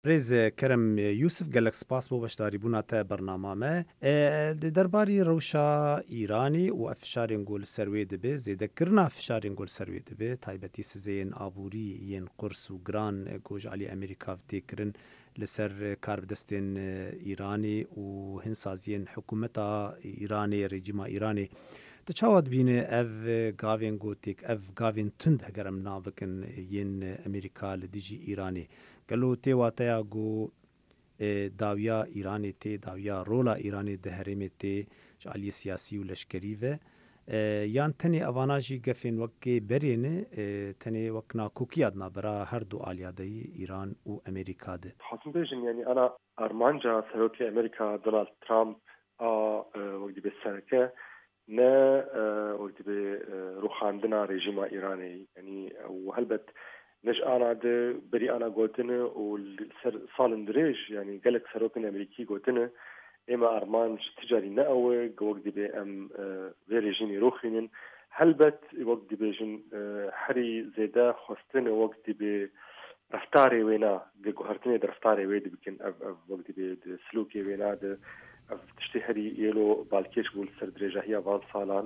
رێز کرم یوسف gelek spas بۆ بەشداریبوونا te bername di derbarî rewşa Îranê û ev fişarên got li ser wê dibe zêdekirina fişarên got li ser wê dibe taybetî sizeyên aborî yên qurs û giran got ji alî Amerîka têkirin li ser karbidestên Îranê û hinsaziyên hikûmeta Îranê rejîma Îranê di çawa dibîne ev gavên gotêk ev gavên tund heger em nabikin yên Amerîka li dijî Îranê gelo tê wateya got dawiya Îranê tê dawiya rola Îranê di herêmê tê ji aliyê siyasî û leşkerî ve yan tenê evana jî gefên wekê berê ne tenê wek nakokiya nabera her du aliyadeyî Îran û Amerîka de. حسن بيجن يعني أنا أرمانجا سروكي أمريكا دونالد ترامب وقت بالسنة نا وقت بروخاندنا رژیم إيراني يعني وهلبت نج أنا ده بري أنا قلتنا وصال دريج يعني قالك سروكي أمريكي قلتنا إما أرمان تجاري نقوى وقت بأم في رژيمي روخينن هلبت وقت بيجن حري زيدا خستنا وقت ب رفتاري وينا جوهرتني رفتاري ويد بكن وقت بسلوكي وينا ده تشتهري يلو بالكيش بول سر درجة هي بعض صالان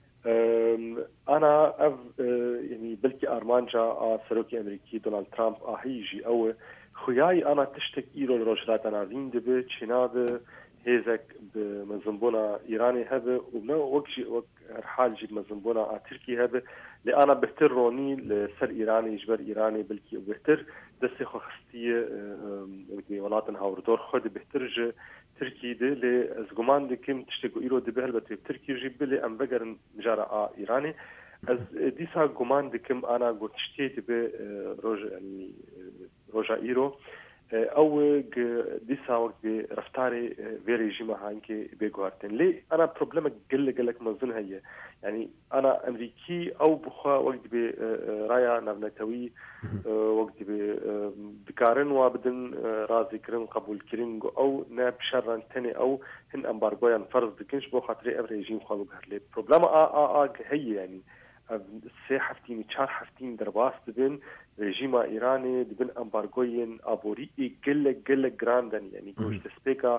أنا يعني بلكي أرمانجا سروكي أمريكي دونالد ترامب هيجي أو خياي أنا تشتك إيرو الرجلات أنا زين دبي تشيناد هيزك بمزنبونا إيراني هذا وبنا وقت حال جيب مزنبونا تركي هذا لأنا بهتر روني لسر إيراني يجبر إيراني بلكي بهتر دستي خستية ولاتن هاوردور خود بهترج تركي ده لزجمان دكيم تشتكو إيرو دبهل بتوب تركي جيب لي أم بقرن جارة إيراني از ديسا جمان دكيم أنا قلت تشتيت يعني روجا إيرو أو ديسا وقت برفتاري في ريجيما هانكي بيجوارتن لي أنا بروبلم قلك مظن هي يعني أنا أمريكي أو بخوا وقت برايا نبنتوي وقت بكارن وابدن رازي كرن قبول كرن أو ناب شرن تاني أو هن أمبارغويا فرض دكنش بو خاطري أف ريجيم خالو بهر لي بروبلم هي يعني سه هفتين چار هفتين درباس دبن رژیم ایرانی دبن امبارگوین آبوری گل گراندن یعنی گوش دسپیکا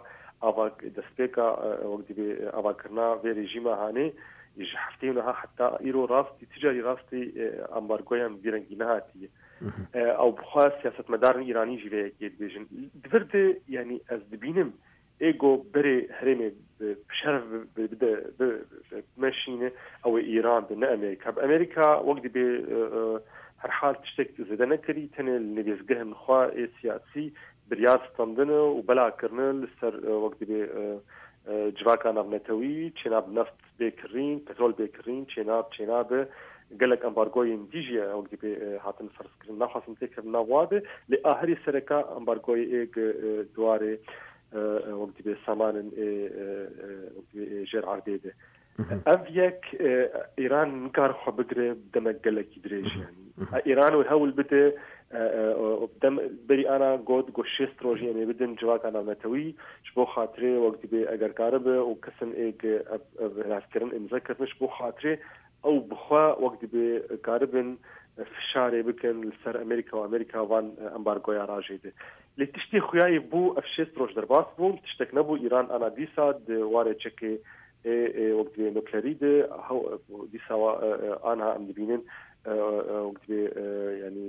وقت به آواکرنا و رژیم هانی یه هفتین ها حتی ایرو راستی تجاری راستی امبارگوین بیرنگی نهاتی او بخواست سیاست مدارن ایرانی جیله گید بیجن دورد یعنی از دبینم ایگو بری هرمه بشرف بده ماشينه او ايران بنا امريكا وقت به هر حال تشتك زدنا كري تن النبيزقه من خوا سياسي برياض تمدنه وبلا كرنل سر وقت به جواكا نبنتوي تشناب نفط بكرين بترول بكرين تشناب قالك امبارغوين ديجيا وقت به هاتن فرض كرنا خاصم تكرنا واده لاخر سركا امبارغوي دواري وقت بسامان وقت جر عرديده أفيك إيران نكار خبقرة دمك قلك يدريش يعني إيران والهول بده دم بري أنا قد قشيست روجي يعني بدن جواك أنا متوي شبو خاطري وقت بي أجر كاربة وكسن إيج هاسكرن إمذكر مش بو خاطري أو بخوا وقت بي كاربن في الشارع بكن لسر أمريكا وأمريكا وان أمبارغو يا راجيده اللي تشتي خياي بو أفشيست روج درباس بو تشتك نبو إيران أنا ديسا دواري تشكي وقت نوكليريده هو ديسا أنا أم دبينين وقت يعني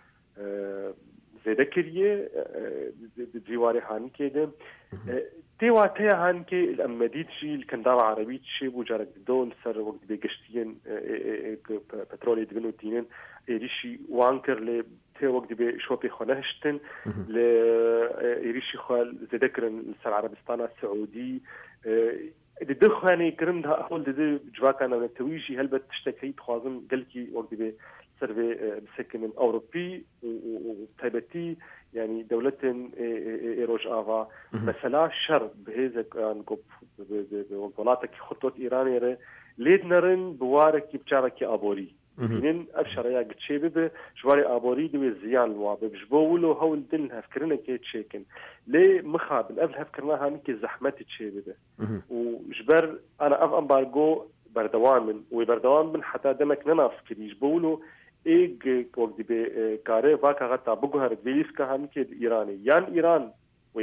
زيدكريه دواري هاني كده تيواتيا هانكي الأمديد شيء الكندارة عربية شيء بوجارك دول سر وقت بيجشتين بترولي دبنو تينين إيريشي وانكر ل تي وقت بشوبي خنهشتن ل إيريشي خال ذكرن سر عربستان السعودي دخاني كرمها أقول ده جواك أنا نتويجي هل بتشتكي تخازن قلكي وقت ب سرفي بسكن أوروبي وتايبتي يعني دولة إيروج آفا مثلا شر بهذا نقول بولاتك خطوة إيرانية ليد نرن بوارك بتشارك أبوري بينن أبشر يا قد شيء بده جواري أبوري دوي زيان الوابه بجبولو هول دل هفكرنا كيت شيكن ليه مخابل قبل هفكرنا هانك زحمة شيء بده وجبر أنا أمبارغو بردوان من وبردوان من حتى دمك نناف كده يجبولو ایگ وقتی به کاره واقعا غتا بگوهر ویلیس که هم که ایرانی یان ایران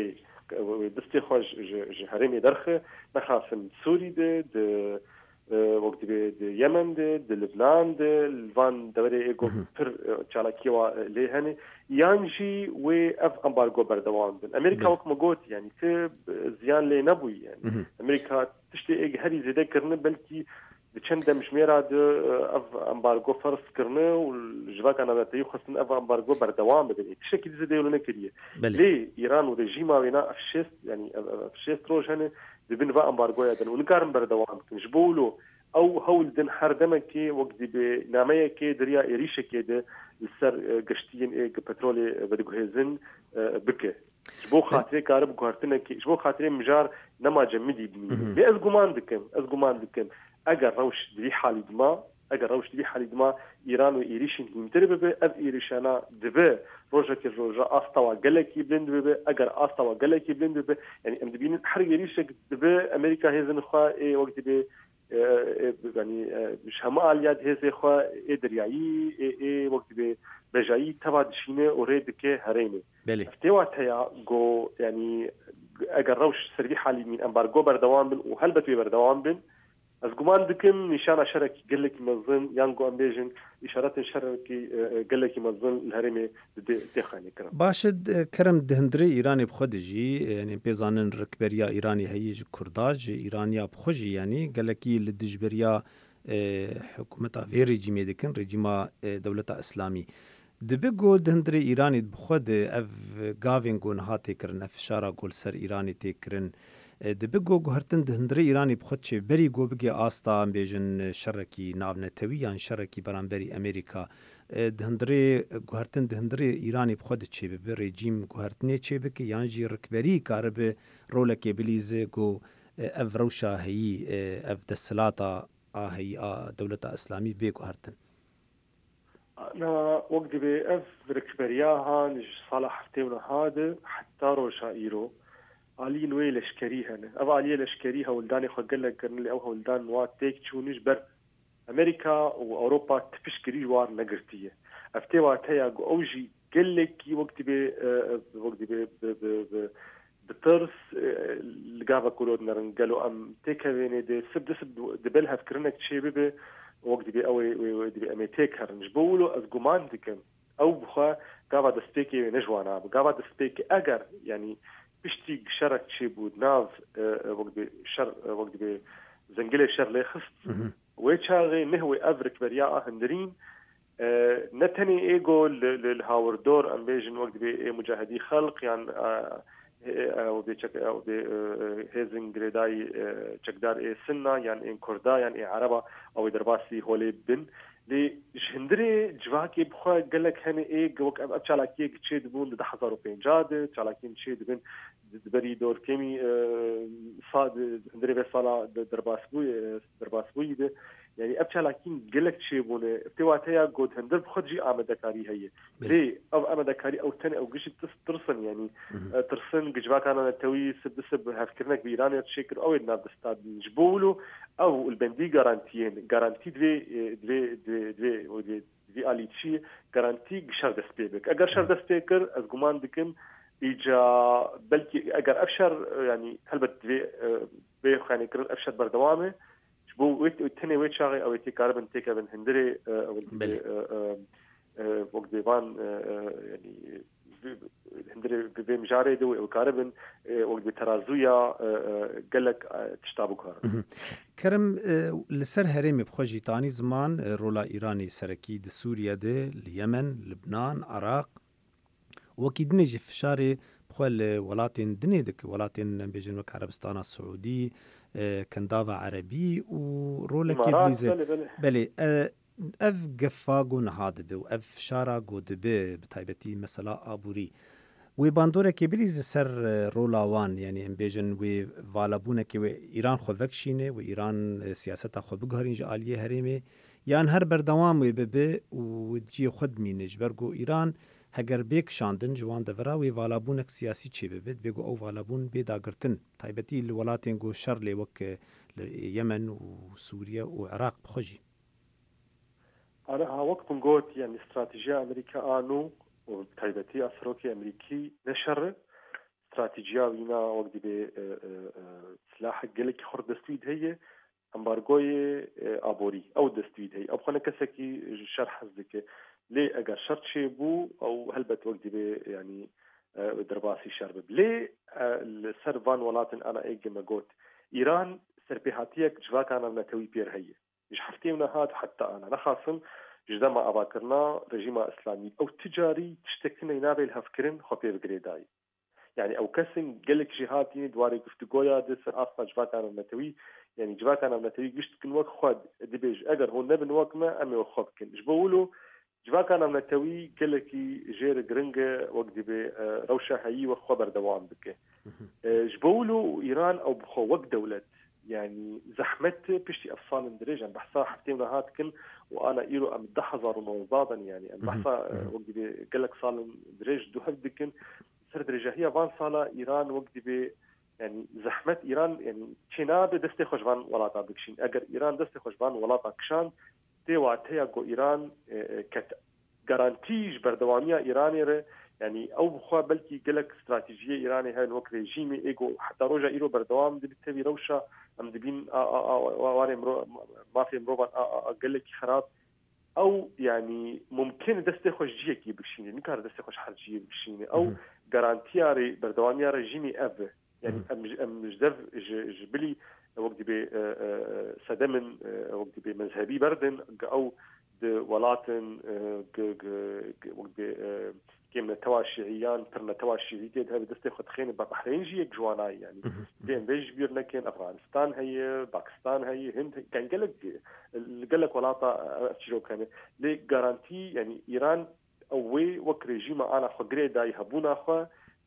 و دستی خوش هرمی درخه نخافن سوری ده وقتی به یمن ده لبنان ده لبنان دوره ایگو پر چالاکی و لیهنی یانجی و اف امبارگو بردوام بن امریکا وقت مگوت یعنی که زیان لی نبوی یعنی امریکا تشتی ایگ هری زیده کرنه بلکی چند مشميرة اف امبارغو فرض كرنا والجواك انا بتاعي خصنا اف امبارغو بردوام بدني تشكي زي دولنا كريه ليه ايران وريجيما وينا افشيست يعني افشيست روج هنا بين فا امبارغو يدن ونقارن بردوام نجبولو او هول دن حردمكي وقت بناميكي دريا ايريشه كده السر قشتين بترولي بدو هيزن بكه جبو خاطري كارب كارتنكي جبو خاطري مجار نما جمدي بني بي ازغمان دكم اگر روش دبی حالی دما ایران و ایریشین هیمتر ببه از ایریشانا دبه روژا آستوا گلکی بلند ببه اگر آستوا گلکی بلند ببه یعنی ام دبین هر ایریشک دبه امریکا هزن خواه وقت به یعنی شمال یاد هزه خواه دریایی وقت به بجایی تبادشینه اورید که هرینه افتوات هیا گو یعنی اگر روش سربی حالی من امبارگو بردوام بن و هل بتوی بردوام بن از گمان دکم نشان شرکی گلکی مزن یانگو امبیجن اشارات شرکی گلکی مزن الهرمه دخانی کرد. باشد کرم دهندری ایرانی بخودجی یعنی پیزانن رکبریا ایرانی هیچ کرداج ایرانیا بخوجی یعنی گلکی لدجبریا حکومت وی رژیمی دکن رژیما دولت اسلامی. دبیگو دهندری ایرانی بخود اف گاوین گونها تکرن افشارا گل سر ایرانی تکرن. دبیگو گوهرتن دهندری ایرانی بخود چه بری گو بگی آستا بیجن شرکی ناونتوی یان شرکی برانبری امریکا دهندری گوهرتن دهندری ایرانی بخود چه به رژیم گوهرتنی چه بگی یان جی رکبری کار به رولک بلیزه گو اف روشا هی اف دستلاتا هی دولت اسلامی به گوهرتن. أنا وقت بأف ركبرياها نج صالح فتيونا هذا حتى روشا إيرو علي نوي لشكريها أبا علي لشكريها ولداني خقل لك قرن لي أوها ولدان وات تيك تشو نجبر أمريكا وأوروبا تفشكري جوار نقرتية أفتوا تيا أوجي قل لك وقت بطرس لقابا كولودنا رنقلوا أم تيكا بيني دي سب دبلها فكرنك تشيبه وقت أوي دي أميتيك هرنج بولو از گمان دكم أو بخوا قابا دستيكي نجوانا قابا دستيكي أجر يعني بشتي شرك شيبود ناف وقت زنجلي شر ليخست ويتشاغي نهوي أفرك برياء هندرين نتني إيجو للهاوردور أمبيجن وقت مجاهدي خلق يعني او دي هيزن جريداي چقدار سنة يعني ان كردا يعني عربا او درباسي هولي بن لي جندري جواكي بخوا قالك هني ايه وك ابچالاكي تشي دبون ده 1050 چالاكي تشي دبن دبري دور كيمي صاد هندري بصلا درباسبوي ده يعني ابچالاكي قالك تشي بونه افتواتيا قد هندر بخدجي آمدكاري هي ليه او آمدكاري او تاني او قشي ترسن يعني ترسن جواك انا توي سب هفكرنك بإيران تشكر او الناب استاد نجبولو او البندي جارانتي دي آليتشي جارانتي شر دستبيك اگر شر دستبيكر از گمان دكم ايجا بلكي اگر افشر يعني هلبت بي يعني كرن افشر بردوامه بو ويتني ويتشاغي او يتي كاربن تيكا بن هندري وقت ديوان يعني هندري بمجاري دو او كاربن وقت بترازويا قالك تشتابوكها كرم لسر هرمي بخوجي تاني زمان رولا ايراني سركي د سوريا د اليمن لبنان عراق وكيد نجي فشاري بخول ولاتين دنيدك ولاتين بيجن وك عربستان السعودي كندافا عربي ورولك يدليزه بلي اف قفاقو نهاد بو اف شارقو دبي بتايبتي مثلا ابوري وی باندوره که بلیز سر رولاوان یعنی ام بیجن وی والابونه که ایران خو وکشینه و ایران سیاست خو بگهرینج عالیه هریمه یان هر بردوام وی ببه و جی خود مینج برگو ایران هگر بیک شاندن جوان دورا وی والابونه سیاسی چی ببید بگو او والابون بیداگرتن تایبتی الولاتین گو شر لی وک یمن و سوریه و عراق بخوجی أنا وقت نقول يعني استراتيجية أمريكا آنو وتايبتي أسروكي أمريكي نشر استراتيجية وينا وقت سلاح قلك خور دستويد هي امبارگوی آبوری او دستوید هی او خانه کسی که شرح حزدك ليه اگر شرط شي بو او هلبت وقت به يعني درباسي شرب ليه السرفان ولاتن انا ايجي ما قلت ايران سربيهاتيك جواك انا نتوي بير هي مش حفتينا هاد حتى انا خاصم جدا ما اباكرنا رجيم اسلامي او تجاري تشتكينا ينابي الهفكرن خبير بقريداي يعني او كسن قالك جهاتي دواري قفتقويا دسر اصلا جواك انا نتوي يعني جواك انا نتوي قشت كن وقت خد دبيج اگر هو نبن وقت ما امي وخب كن جبولو جواك انا نتوي قالكي جير جرنجة وقت دبي روشة هاي وخبر دوام بك جبولو ايران او بخو وقت دولت يعني زحمت بشتي افصال درجه بحثها حتى هات كن وانا ايرو ام دحزر ونوضادا يعني ام بحثها وقت دبي قالك صال درج دو هدكن سر درجه هي فان صاله ايران وقت دبي يعني زحمت ايران يعني تشيناب دستي خوشبان ولاتا بكشين اگر ايران دستي خوشبان ولاتا كشان تي واتيا جو ايران كت garantiج بردوامية إيراني ره يعني أو بخوا بلكي قلك استراتيجية إيراني هاي الوقت ريجيمي إيجو حتى روجا إيرو بردوام دي بتبي روشة أم دبين واري ما في مروبان قلك خراب أو يعني ممكن دستي خوش جيكي بكشيني نكار دستي خوش حرجية بكشيني أو garantiya berdewamiya rejimê ev yani em jdev ji bilî wek dibê sedemin wek dibê mezhebî berdin ew di welatin wek dibê kêm netewa şîîyan pir netewa şîî tê hebe destê xwe dixêne bi Behreyên jî yek ciwanayî yani dên vê ji bîr nekin Efganistan heye Pakistan heye Hind gelek welata çîrokane lê garantî yani îran اوي وك ريجيم انا خغري داي هبونا خو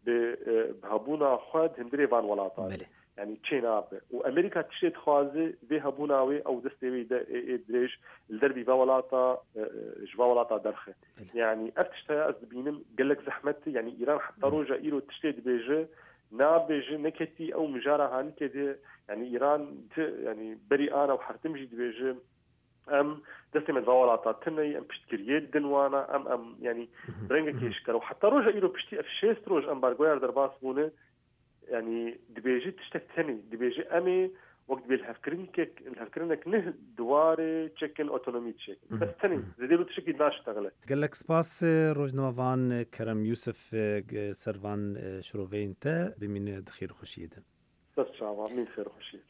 بهبونا خو هندري فان ولاطا يعني تشينا وامريكا تشيت خوازي بهبونا وي او دستوي دريج الدربي فولاطا جوا ولاطا درخه يعني افتشتا از بينم قالك زحمت يعني ايران حتى روجا ايرو تشتيت بيجي نابيجي نكتي او مجاره هاني كده يعني ايران يعني بري انا وحرتمجي بيجي ام دستي من فولاطا تني ام بشتكريت دنوانا ام يعني برنجك يشكر وحتى روجا ايرو بشتي افشيست روج امبارغوير درباس بونه يعني دبيجي تشتكتني دبيجي امي وقت الهفكرينك نه دواري تشكن اوتونومي تشيك بس تني زديرو تشكي داش تغلى قال لك سباس روجنوفان كرم يوسف سرفان شروفين تا بمين دخير خوشيدا بس شعبا مين خير خوشيدا